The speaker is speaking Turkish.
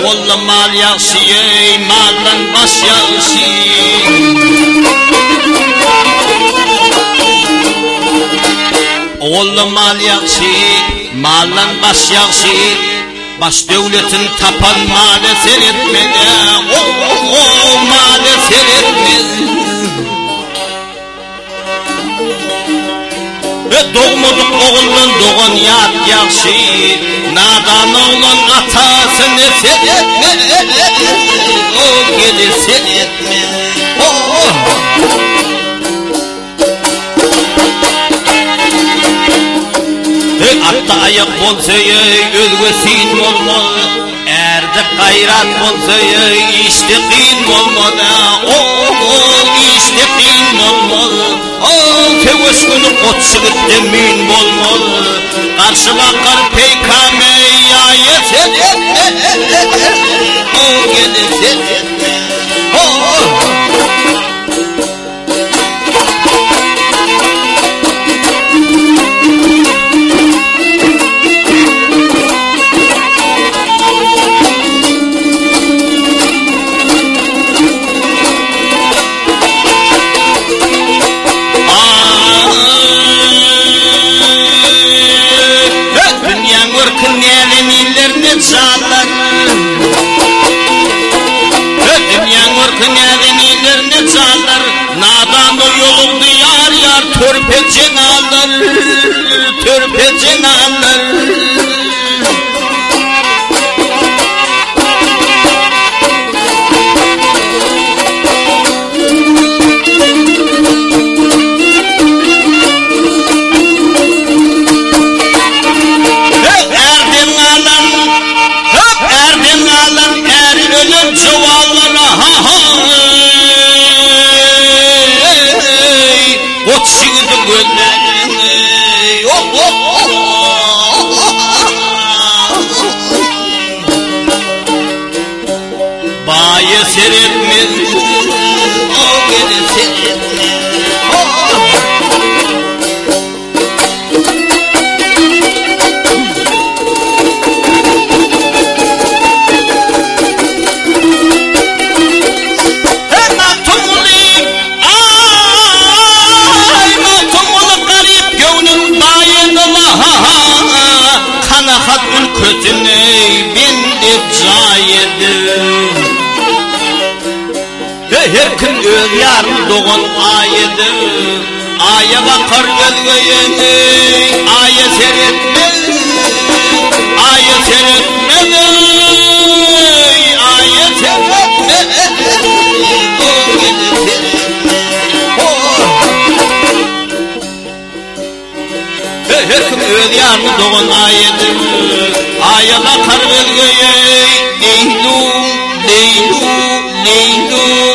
oğullu mal yaxşı maldan baş yaxşı oğullu mal yaxşı maldan baş yaxşı baş devletin tapan mali seyretmedi mali seyretmedi doğmadık oğulun doğan yat yaxşı nadan oğlan atasını seyretmedi o gidi seyretmedi atta ayak bolsa özgösin bolmalı erdi gayrat bolsa işte qiyin bolmadı işte qiyin bolmalı feveşkünü otçılıkta min bolmalı karşı bakar peykame ayet o gidi seyretme Törpecin alır Erdin alan er ölüm çuvallara ot çıktı gönderine bayi seyretmez o gidi seyretmez kötüne bindi cayedi her gün öz yarım doğan ayedi aya bakar gözgöyeni aya seyretmez aya seyretmez aya seyretmez o gidi seyretmez her gün öz yarım doğan ayedi ayala kar vergeye Leylu, Leylu, Leylu